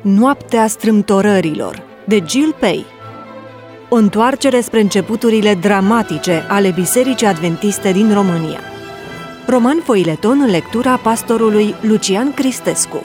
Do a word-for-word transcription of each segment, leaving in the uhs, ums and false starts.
Noaptea strâmtorărilor, de Jill Pei. O întoarcere spre începuturile dramatice ale Bisericii Adventiste din România. Roman foileton în lectura pastorului Lucian Cristescu.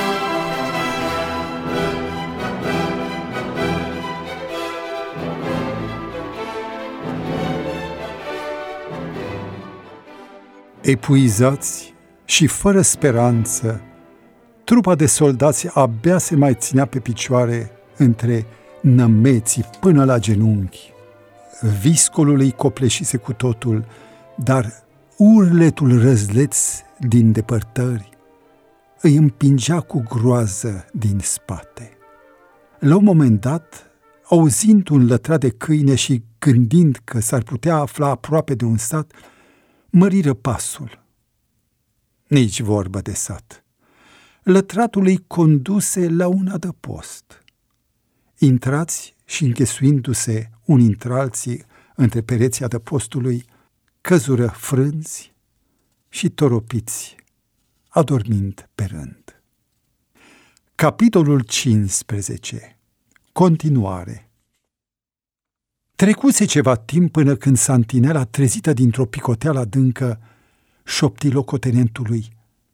Epuizați și fără speranță, trupa de soldați abia se mai ținea pe picioare între nămeții până la genunchi. Viscolul îi copleșise cu totul, dar urletul răzleț din depărtări îi împingea cu groază din spate. La un moment dat, auzind un lătrat de câine și gândind că s-ar putea afla aproape de un sat, măriră pasul. Nici vorbă de sat. Lătratul îi conduse la un adăpost. Intrați și înghesuindu-se unii între alții între pereții adăpostului, căzură frânți și toropiți, adormind pe rând. Capitolul cincisprezece. Continuare. Trecuse ceva timp până când santinela, trezită dintr-o picoteală adâncă, șopti locotenentului: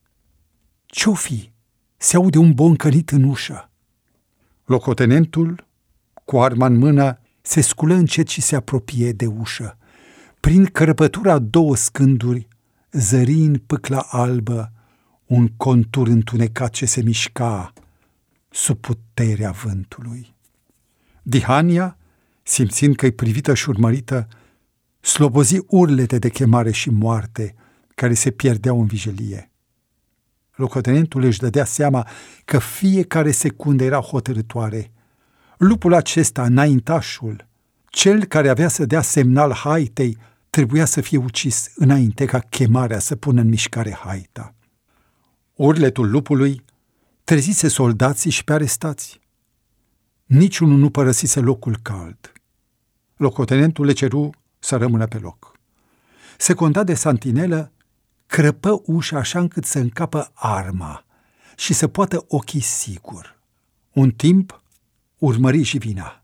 "Ce-o fi? Se aude un boncănit în ușă." Locotenentul, cu arma în mână, se sculă încet și se apropie de ușă. Prin crăpătura două scânduri zări în pâcla albă un contur întunecat ce se mișca sub puterea vântului. Dihania, simțind că-i privită și urmărită, slobozi urlete de chemare și moarte care se pierdeau în vijelie. Locotenentul își dădea seama că fiecare secundă era hotărâtoare. Lupul acesta, înaintașul, cel care avea să dea semnal haitei, trebuia să fie ucis înainte ca chemarea să pună în mișcare haita. Urletul lupului trezise soldații și pe arestați. Niciunul nu părăsise locul cald. Locotenentul le ceru să rămână pe loc. Secundat de santinelă, crăpă ușa așa încât să încapă arma și să poată ochi sigur. Un timp urmări și vina.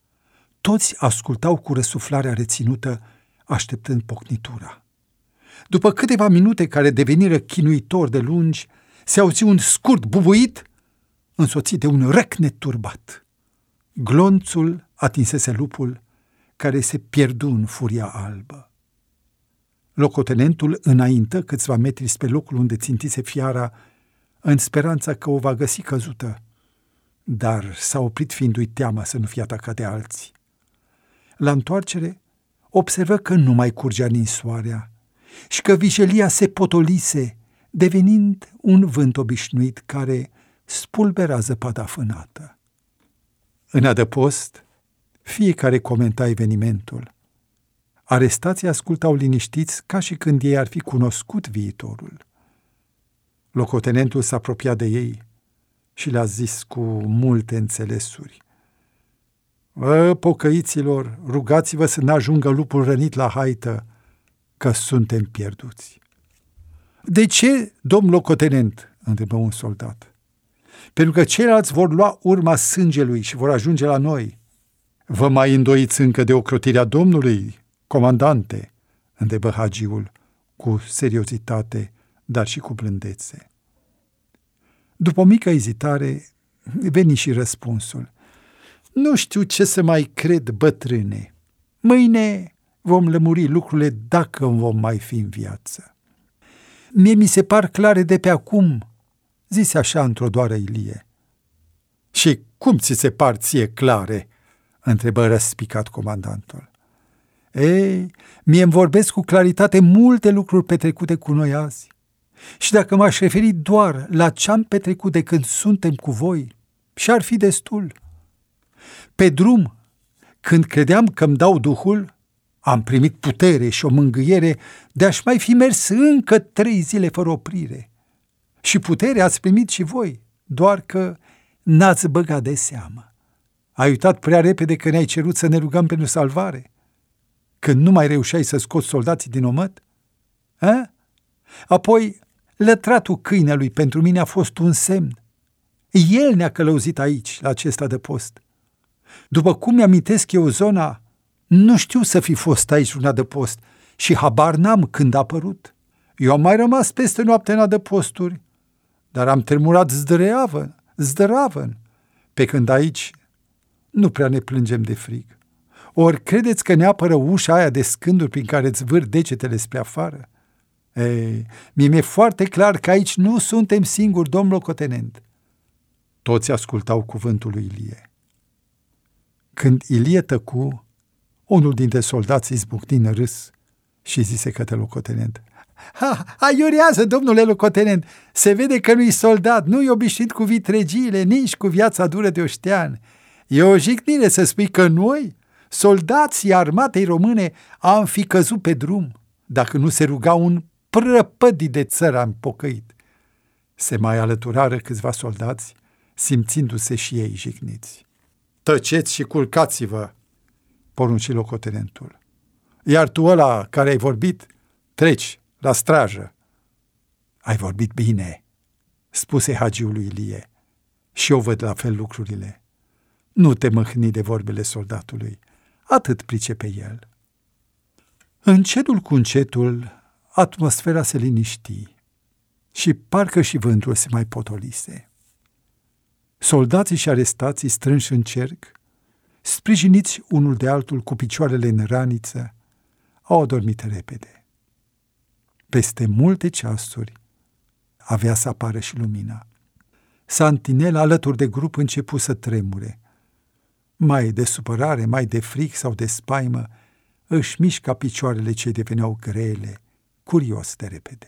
Toți ascultau cu răsuflarea reținută, așteptând pocnitura. După câteva minute care deveniră chinuitor de lungi, se auzi un scurt bubuit, însoțit de un răcnet turbat. Glonțul atinsese lupul, care se pierdu în furia albă. Locotenentul înaintă câțiva metri spre locul unde țintise fiara, în speranța că o va găsi căzută, dar s-a oprit fiindu-i teamă să nu fie atacat de alții. La întoarcere, observă că nu mai curgea ninsoarea și că vijelia se potolise, devenind un vânt obișnuit care spulbera zăpada fânată. În adăpost, fiecare comenta evenimentul. Arestații ascultau liniștiți ca și când ei ar fi cunoscut viitorul. Locotenentul s-a apropiat de ei și le-a zis cu multe înțelesuri: "Bă, pocăiților, rugați-vă să n-ajungă lupul rănit la haită, că suntem pierduți." "De ce, domn locotenent?" întrebă un soldat. "Pentru că ceilalți vor lua urma sângelui și vor ajunge la noi." "Vă mai îndoiți încă de ocrotirea Domnului, comandante?" întrebă hagiul cu seriozitate, dar și cu blândețe. După o mică ezitare, veni și răspunsul: "Nu știu ce să mai cred, bătrâne. Mâine vom lămuri lucrurile dacă vom mai fi în viață." "Mie mi se par clare de pe acum," zise așa într-o doară Ilie. "Și cum ți se par ție clare?" întrebă răspicat comandantul. "Ei, mie-mi vorbesc cu claritate multe lucruri petrecute cu noi azi. Și dacă m-aș referi doar la ce-am petrecut de când suntem cu voi, și-ar fi destul. Pe drum, când credeam că-mi dau Duhul, am primit putere și o mângâiere de a-și mai fi mers încă trei zile fără oprire. Și putere ați primit și voi, doar că n-ați băgat de seamă. Ai uitat prea repede că ne-ai cerut să ne rugăm pentru salvare, când nu mai reușeai să scoți soldații din omăt? A? Apoi, lătratul câinelui pentru mine a fost un semn. El ne-a călăuzit aici, la acest adăpost. După cum mi-amintesc eu zona, nu știu să fi fost aici un adăpost și habar n-am când a apărut. Eu am mai rămas peste noapte în adăposturi, dar am tremurat zdreavăn, zdravăn, pe când aici nu prea ne plângem de frig. Ori credeți că ne apără ușa aia de scânduri prin care îți vâr degetele spre afară? Ei, mi-e foarte clar că aici nu suntem singuri, domn locotenent. Toți ascultau cuvântul lui Ilie. Când Ilie tăcu, unul dintre soldați izbucni în râs și zise către locotenent: Ha, aiurează, domnule locotenent, se vede că nu-i soldat, nu-i obișnuit cu vitregiile, nici cu viața dură de oștean. E o jignire să spui că noi, soldații armatei române, am fi căzut pe drum, dacă nu se ruga un prăpădii de țăran pocăit. Se mai alăturară câțiva soldați, simțindu-se și ei jigniți. Tăceți și culcați-vă, porunci locotenentul. Iar tu ăla care ai vorbit, treci la strajă. Ai vorbit bine, spuse hagiul lui Ilie, și eu văd la fel lucrurile. Nu te mâhni de vorbele soldatului, atât pricepe el. Încetul cu încetul, atmosfera se liniști și parcă și vântul se mai potolise. Soldații și arestații strânși în cerc, sprijiniți unul de altul cu picioarele în raniță, au adormit repede. Peste multe ceasuri avea să apară și lumina. Santinela alături de grup începu să tremure. Mai de supărare, mai de fric sau de spaimă, își mișca picioarele ce deveneau grele, curios de repede.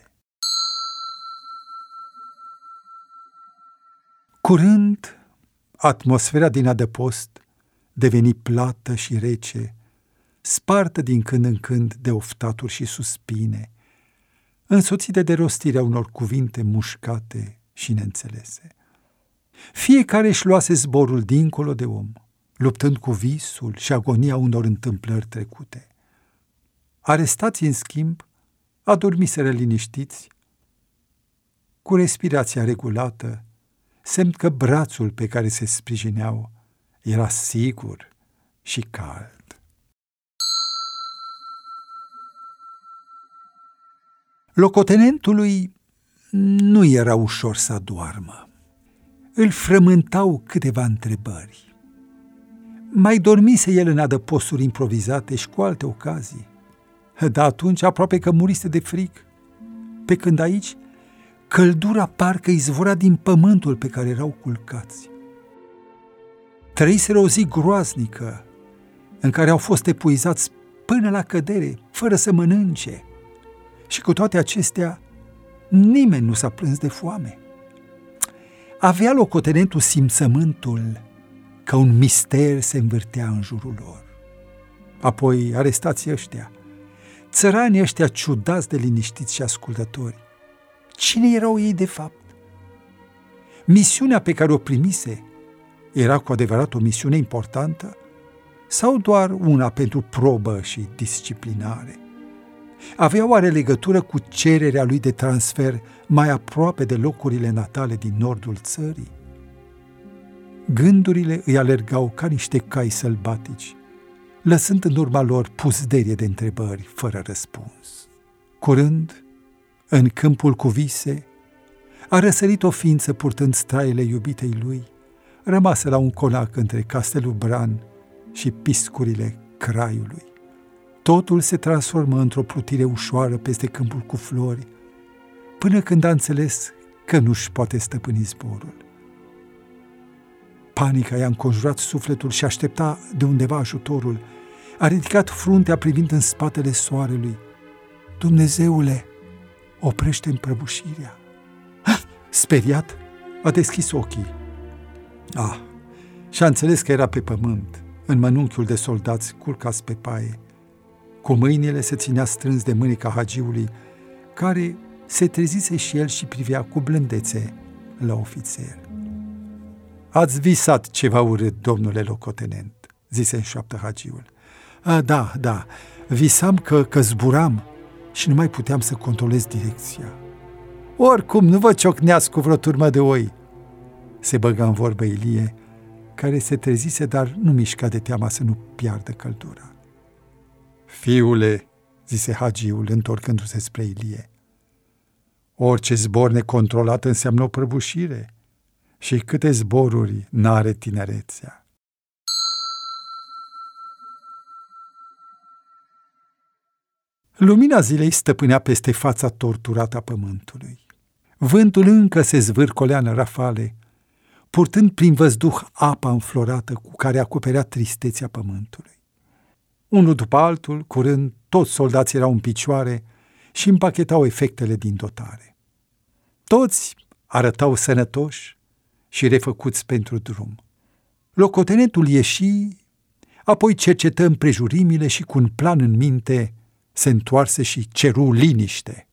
Curând, atmosfera din adăpost deveni plată și rece, spartă din când în când de oftaturi și suspine, însoțite de rostirea unor cuvinte mușcate și neînțelese. Fiecare își luase zborul dincolo de om, luptând cu visul și agonia unor întâmplări trecute. Arestații, în schimb, adormiseră liniștiți, cu respirația regulată, semn că brațul pe care se sprijineau era sigur și cald. Locotenentului nu era ușor să adoarmă. Îl frământau câteva întrebări. Mai dormise el în adăposturi improvizate și cu alte ocazii, dar atunci aproape că murise de frig, pe când aici căldura parcă izvora din pământul pe care erau culcați. Trăiseră o zi groaznică, în care au fost epuizați până la cădere, fără să mănânce, și cu toate acestea, nimeni nu s-a plâns de foame. Avea locotenentul simțământul că un mister se învârtea în jurul lor. Apoi arestații ăștia, țăranii ăștia ciudați de liniștiți și ascultători. Cine erau ei de fapt? Misiunea pe care o primise era cu adevărat o misiune importantă sau doar una pentru probă și disciplinare? Avea oare legătură cu cererea lui de transfer mai aproape de locurile natale din nordul țării? Gândurile îi alergau ca niște cai sălbatici, lăsând în urma lor pusderie de întrebări fără răspuns. Curând, în câmpul cu vise, a răsărit o ființă purtând straile iubitei lui, rămasă la un conac între castelul Bran și piscurile Craiului. Totul se transformă într-o plutire ușoară peste câmpul cu flori, până când a înțeles că nu-și poate stăpâni zborul. Panica i-a înconjurat sufletul și aștepta de undeva ajutorul. A ridicat fruntea privind în spatele soarelui. Dumnezeule, oprește-mi prăbușirea. Speriat, a deschis ochii. Ah, și-a înțeles că era pe pământ, în mănunchiul de soldați culcați pe paie. Cu mâinile se ținea strâns de mâneca hagiului, care se trezise și el și privea cu blândețe la ofițer. Ați visat ceva urât, domnule locotenent, zise în șoaptă hagiul. A, da, da, visam că, că zburam și nu mai puteam să controlez direcția. Oricum, nu vă ciocneați cu vreo turmă de oi. se băga în vorbă Ilie, care se trezise, dar nu mișca de teama să nu piardă căldura. Fiule, zise hagiul, întorcându-se spre Ilie, orice zbor necontrolat înseamnă o prăbușire și câte zboruri n-are tinerețea. Lumina zilei stăpânea peste fața torturată a pământului. Vântul încă se zvârcolea în rafale, purtând prin văzduh apa înflorată cu care acoperea tristețea pământului. Unul după altul, curând, toți soldații erau în picioare și împachetau efectele din dotare. Toți arătau sănătoși și refăcuți pentru drum. Locotenentul ieși, apoi cercetă împrejurimile și cu un plan în minte se întoarse și ceru liniște.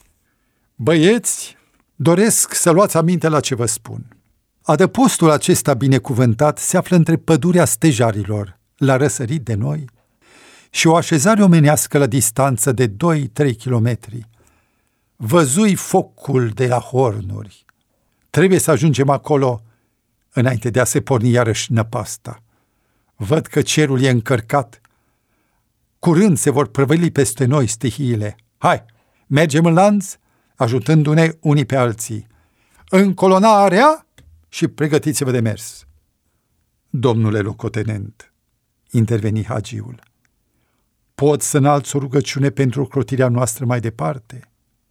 Băieți, doresc să luați aminte la ce vă spun. Adăpostul acesta binecuvântat se află între pădurea stejarilor, la răsărit de noi, și o așezare omenească la distanță de doi trei kilometri. Văzui focul de la hornuri. Trebuie să ajungem acolo înainte de a se porni iarăși năpasta. Văd că cerul e încărcat. Curând se vor prăvăli peste noi stihiile. Hai, mergem în lanț, ajutându-ne unii pe alții. Încolonarea și pregătiți-vă de mers. Domnule locotenent, interveni hagiul, pot să înalți o rugăciune pentru ocrotirea noastră mai departe?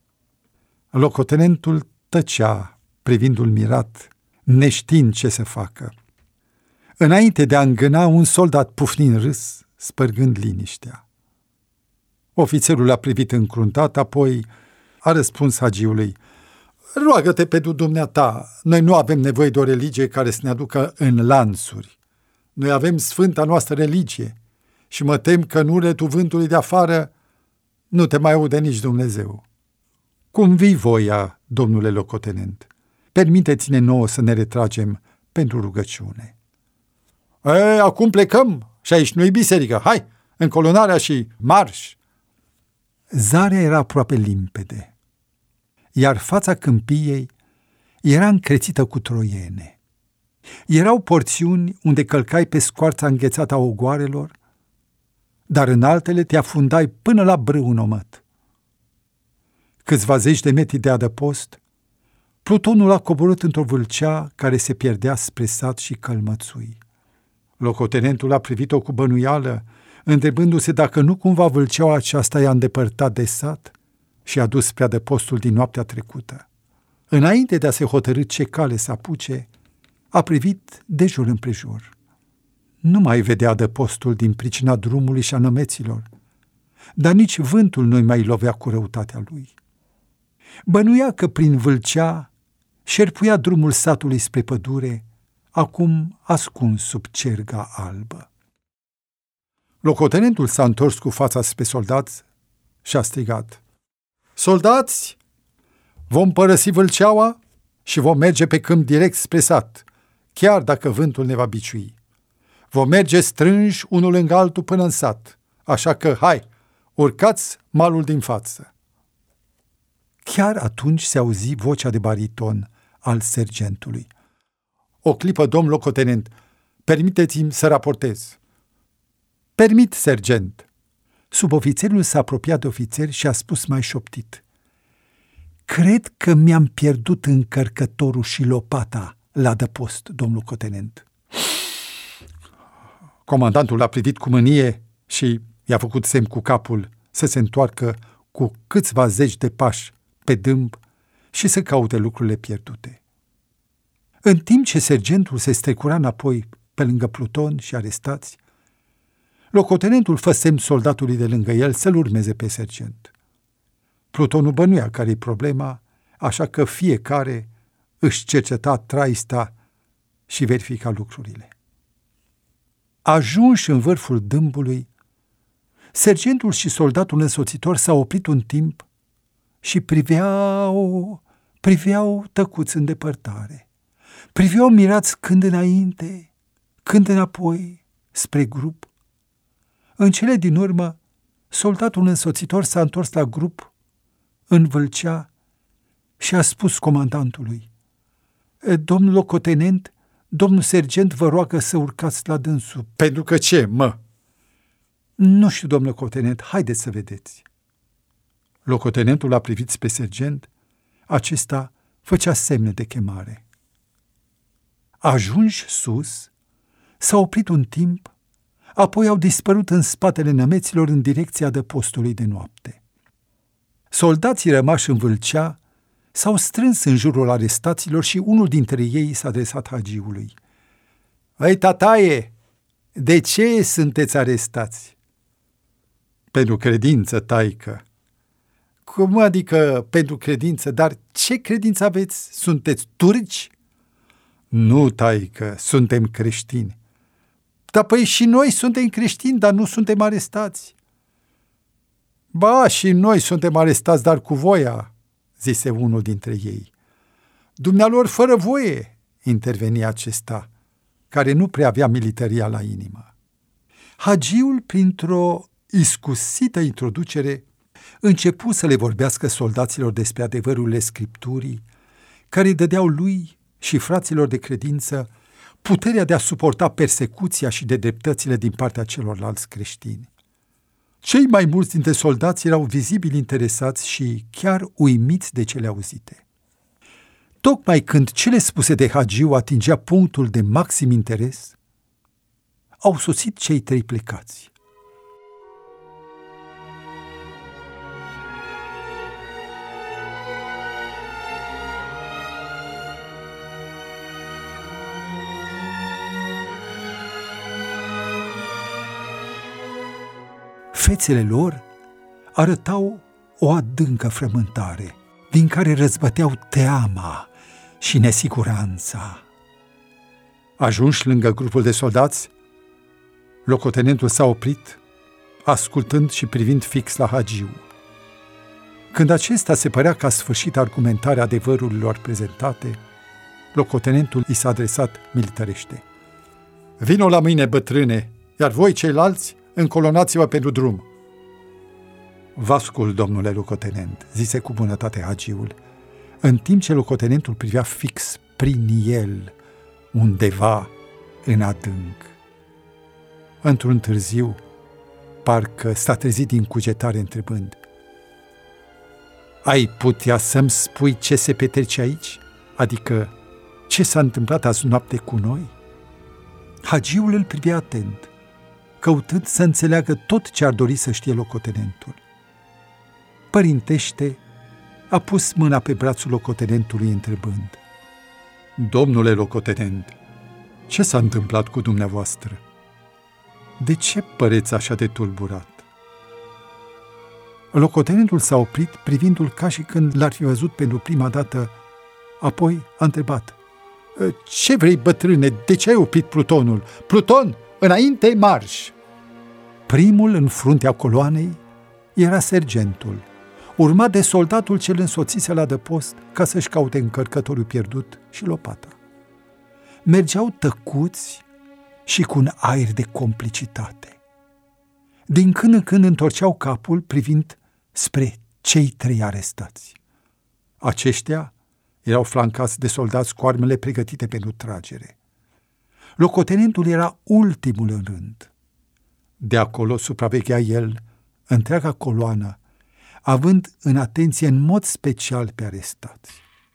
Locotenentul tăcea, privindu-l mirat, neștiind ce să facă. Înainte de a îngâna, un soldat pufni în râs, spărgând liniștea. Ofițerul a privit încruntat, apoi a răspuns hagiului, roagă-te pe dumneata, noi nu avem nevoie de o religie care să ne aducă în lanțuri. Noi avem sfânta noastră religie și mă tem că în uretul vântului de afară nu te mai aude nici Dumnezeu. Cum vii voia, domnule locotenent? Permiteți-ne nouă să ne retragem pentru rugăciune. E, acum plecăm și aici nu-i biserică. Hai, încolonarea și marș! Zarea era aproape limpede, iar fața câmpiei era încrețită cu troiene. Erau porțiuni unde călcai pe scoarța înghețată a ogoarelor, dar în altele te afundai până la brâu în omăt. Câțiva zeci de metri de adăpost, plutonul a coborât într-o vâlcea care se pierdea spre sat și călmățui. Locotenentul a privit-o cu bănuială, întrebându-se dacă nu cumva vâlceaua aceasta i-a îndepărtat de sat și a dus spre adăpostul din noaptea trecută. Înainte de a se hotărî ce cale să apuce, a privit de jur împrejur. Nu mai vedea adăpostul din pricina drumului și a nămeților, dar nici vântul nu-i mai lovea cu răutatea lui. Bănuia că prin vâlcea șerpuia drumul satului spre pădure, acum ascuns sub cerga albă. Locotenentul s-a întors cu fața spre soldați și a strigat: soldați, vom părăsi vâlceaua și vom merge pe câmp direct spre sat, chiar dacă vântul ne va biciui. Vom merge strânși unul lângă altul până în sat, așa că, hai, urcați malul din față. Chiar atunci se auzi vocea de bariton al sergentului. O clipă, domn locotenent, permiteți-mi să raportez. Permit, sergent. Subofițerul s-a apropiat de ofițer și a spus mai șoptit: cred că mi-am pierdut încărcătorul și lopata la adăpost, domn locotenent. Comandantul l-a privit cu mânie și i-a făcut semn cu capul să se întoarcă cu câțiva zeci de pași pe dâmb și să caute lucrurile pierdute. În timp ce sergentul se strecura înapoi pe lângă pluton și arestați, locotenentul fă semn soldatului de lângă el să-l urmeze pe sergent. Plutonul bănuia care-i problema, așa că fiecare își cerceta traista și verifica lucrurile. Ajunși în vârful dâmbului, sergentul și soldatul însoțitor s-au oprit un timp și priveau, priveau tăcuți în depărtare. Priveau mirați când înainte, când înapoi, spre grup. În cele din urmă, soldatul însoțitor s-a întors la grup, învâlcea și a spus comandantului: Domnul locotenent, domnul sergent vă roagă să urcați la dânsul. Pentru că ce, mă? Nu știu, domnul locotenent, haideți să vedeți. Locotenentul a privit spre sergent, acesta făcea semne de chemare. Ajunși sus, s-a oprit un timp, apoi au dispărut în spatele nămeților în direcția adăpostului de noapte. Soldații rămași în Vâlcea s-au strâns în jurul arestaților și unul dintre ei s-a adresat hagiului. Ei, tataie, de ce sunteți arestați? Pentru credință, taică. Cum adică pentru credință? Dar ce credință aveți? Sunteți turci? Nu, taică, suntem creștini. Dar păi și noi suntem creștini, dar nu suntem arestați. Ba, și noi suntem arestați, dar cu voia, zise unul dintre ei. Dumnealor fără voie, interveni acesta, care nu prea avea militaria la inimă. Hagiul, printr-o iscusită introducere, începu să le vorbească soldaților despre adevărurile Scripturii, care îi dădeau lui și fraților de credință puterea de a suporta persecuția și de dreptățile din partea celorlalți creștini. Cei mai mulți dintre soldați erau vizibil interesați și chiar uimiți de cele auzite. Tocmai când cele spuse de hagiu atingea punctul de maxim interes, au sosit cei trei plecați. Fețele lor arătau o adâncă frământare, din care răzbăteau teama și nesiguranța. Ajunși lângă grupul de soldați, locotenentul s-a oprit, ascultând și privind fix la hagiu. Când acesta se părea că a sfârșit argumentarea adevărurilor prezentate, locotenentul i s-a adresat militarește. Vino la mine, bătrâne, iar voi ceilalți încolonați-vă pentru drum. Vă ascult, domnule locotenent, zise cu bunătate hagiul, în timp ce locotenentul privea fix prin el, undeva în adânc. Într-un târziu, parcă s-a trezit din cugetare întrebând: ai putea să-mi spui ce se petrece aici? Adică, ce s-a întâmplat azi noapte cu noi? Hagiul îl privea atent, căutând să înțeleagă tot ce ar dori să știe locotenentul. Părintește, a pus mâna pe brațul locotenentului întrebând: domnule locotenent, ce s-a întâmplat cu dumneavoastră? De ce păreți așa de tulburat? Locotenentul s-a oprit, privindu-l ca și când l-ar fi văzut pentru prima dată, apoi a întrebat: ce vrei, bătrâne, de ce ai oprit plutonul? Pluton, înainte marș! Primul în fruntea coloanei era sergentul, urmat de soldatul ce îl însoțise la adăpost ca să-și caute încărcătorul pierdut și lopata. Mergeau tăcuți și cu un aer de complicitate. Din când în când întorceau capul privind spre cei trei arestați. Aceștia erau flancați de soldați cu armele pregătite pentru tragere. Locotenentul era ultimul în rând. De acolo supraveghea el întreaga coloană, având în atenție în mod special pe arestați.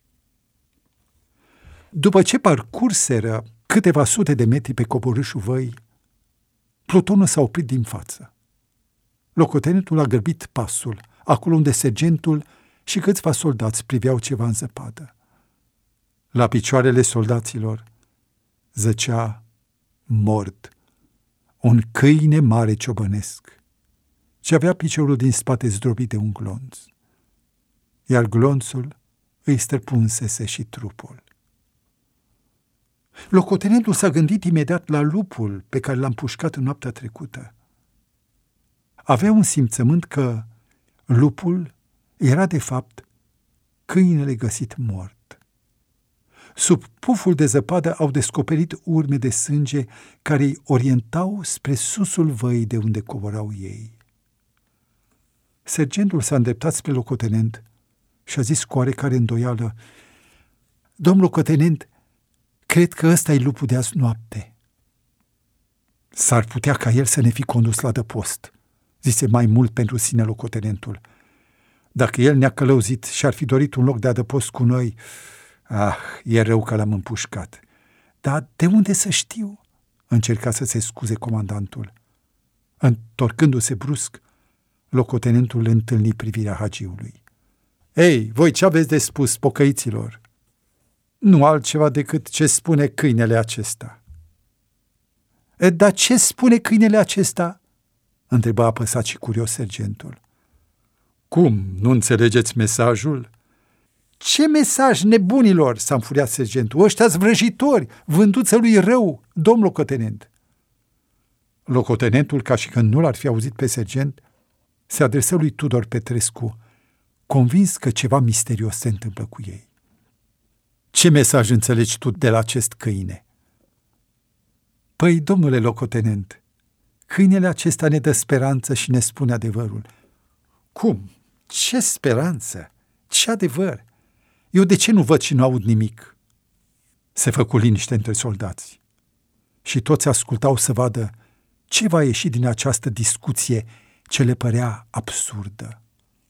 După ce parcurseră câteva sute de metri pe coborâșul văii, plutonul s-a oprit din față. Locotenentul a grăbit pasul, acolo unde sergentul și câțiva soldați priveau ceva în zăpadă. La picioarele soldaților zăcea mort un câine mare ciobănesc, ce avea piciorul din spate zdrobit de un glonț, iar glonțul îi străpunsese și trupul. Locotenentul s-a gândit imediat la lupul pe care l-a împușcat în noaptea trecută. Avea un simțământ că lupul era de fapt câinele găsit mort. Sub puful de zăpadă au descoperit urme de sânge care îi orientau spre susul văii de unde coborau ei. Sergentul s-a îndreptat spre locotenent și a zis cu oarecare îndoială: domn locotenent, Cred că ăsta e lupul de azi noapte. S-ar putea ca el să ne fi condus la adăpost, zise mai mult pentru sine locotenentul. Dacă el ne-a călăuzit și ar fi dorit un loc de adăpost cu noi, ah, e rău că l-am împușcat. Dar de unde să știu? Încerca să se scuze comandantul. Întorcându-se brusc, locotenentul întâlni privirea hagiului. Ei, voi ce aveți de spus, pocăiților? Nu altceva decât ce spune câinele acesta. E, dar ce spune câinele acesta? Întreba apăsat și curios sergentul. Cum, nu înțelegeți mesajul? Ce mesaj, nebunilor? S-a înfuriat sergentul. Ăștia-s vrăjitori, vânduță lui rău, domn locotenent. Locotenentul, ca și când nu l-ar fi auzit pe sergent, se adresă lui Tudor Petrescu, convins că ceva misterios se întâmplă cu ei. Ce mesaj înțelegi tu de la acest câine? Păi, domnule locotenent, câinele acesta ne dă speranță și ne spune adevărul. Cum? Ce speranță? Ce adevăr? Eu de ce nu văd și nu aud nimic? Se făcu liniște între soldați și toți ascultau să vadă ce va ieși din această discuție ce le părea absurdă.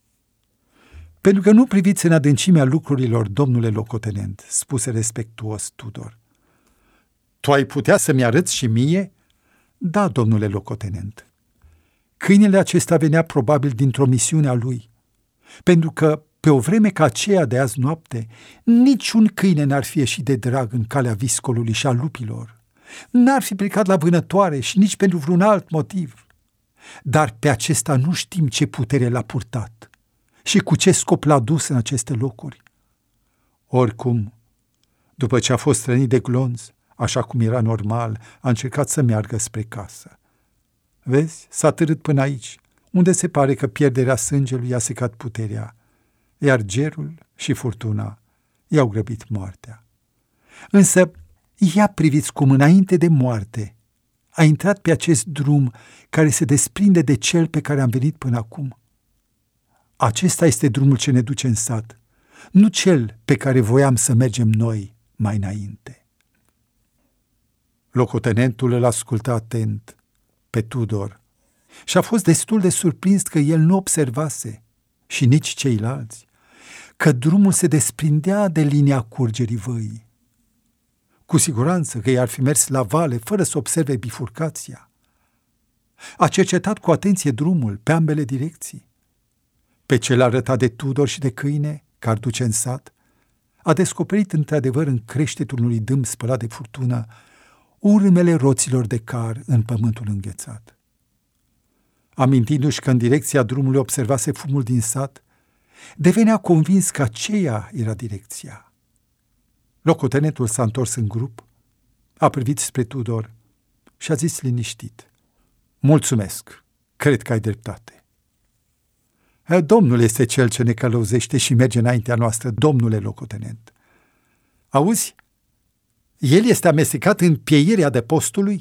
Pentru că nu priviți în adâncimea lucrurilor, domnule locotenent, spuse respectuos Tudor. Tu ai putea să-mi arăți și mie? Da, domnule locotenent. Câinele acesta venea probabil dintr-o misiune a lui, pentru că pe o vreme ca aceea de azi noapte, niciun câine n-ar fi ieșit de drag în calea viscolului și a lupilor. N-ar fi plecat la vânătoare și nici pentru vreun alt motiv. Dar pe acesta nu știm ce putere l-a purtat și cu ce scop l-a dus în aceste locuri. Oricum, după ce a fost rănit de glonț, așa cum era normal, a încercat să meargă spre casă. Vezi, s-a târât până aici, unde se pare că pierderea sângelui i-a secat puterea, iar gerul și furtuna i-au grăbit moartea. Însă, ia priviți cum înainte de moarte a intrat pe acest drum care se desprinde de cel pe care am venit până acum. Acesta este drumul ce ne duce în sat, nu cel pe care voiam să mergem noi mai înainte. Locotenentul îl asculta atent pe Tudor și a fost destul de surprins că el nu observase, și nici ceilalți, că drumul se desprindea de linia curgerii văii. Cu siguranță că i-ar fi mers la vale fără să observe bifurcația. A cercetat cu atenție drumul pe ambele direcții. Pe cel arătat de Tudor și de câine, care duce în sat, a descoperit într-adevăr în creștetul unui dâm spălat de furtună urmele roților de car în pământul înghețat. Amintindu-și că în direcția drumului observase fumul din sat, devenea convins că aceea era direcția. Locotenentul s-a întors în grup, a privit spre Tudor și a zis liniștit: mulțumesc, cred că ai dreptate. Domnul este cel ce ne călăuzește și merge înaintea noastră, domnule locotenent. Auzi? El este amestecat în pieirea de postului?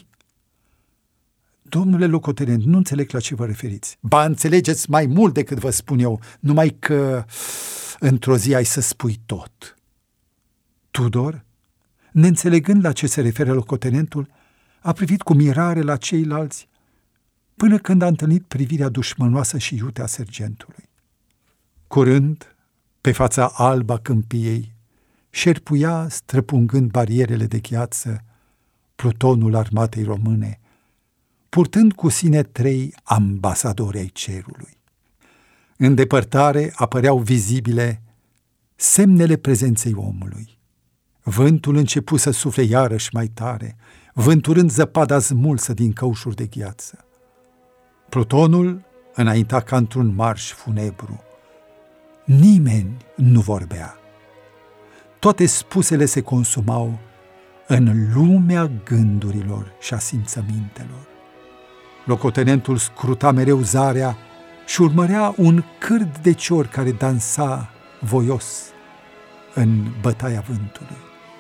Domnule locotenent, nu înțeleg la ce vă referiți. Ba, înțelegeți mai mult decât vă spun eu, numai că într-o zi ai să spui tot. Tudor, neînțelegând la ce se referă locotenentul, a privit cu mirare la ceilalți, până când a întâlnit privirea dușmănoasă și iute a sergentului. Curând, pe fața albă a câmpiei, șerpuia, străpungând barierele de gheață, plutonul armatei române, purtând cu sine trei ambasadori ai cerului. În depărtare apăreau vizibile semnele prezenței omului. Vântul începu să sufle iarăși mai tare, vânturând zăpada smulsă din căușuri de gheață. Plutonul înainta ca într-un marș funebru. Nimeni nu vorbea. Toate spusele se consumau în lumea gândurilor și a simțămintelor. Locotenentul scruta mereu zarea și urmărea un cârd de cior care dansa voios în bătaia vântului.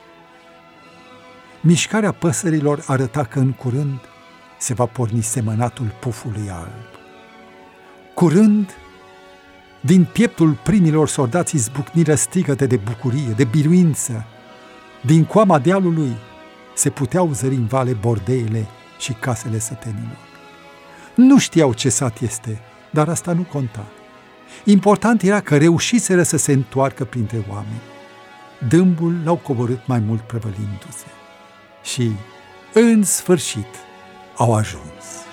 Mișcarea păsărilor arăta că în curând se va porni semănatul pufului alb. Curând, din pieptul primilor soldați izbucniră strigăte de bucurie, de biruință. Din coama dealului se puteau zări în vale bordeile și casele sătenilor. Nu știau ce sat este, dar asta nu conta. Important era că reușiseră să se întoarcă printre oameni. Dâmbul l-au coborât mai mult prăvălindu-se și, în sfârșit, au ajuns.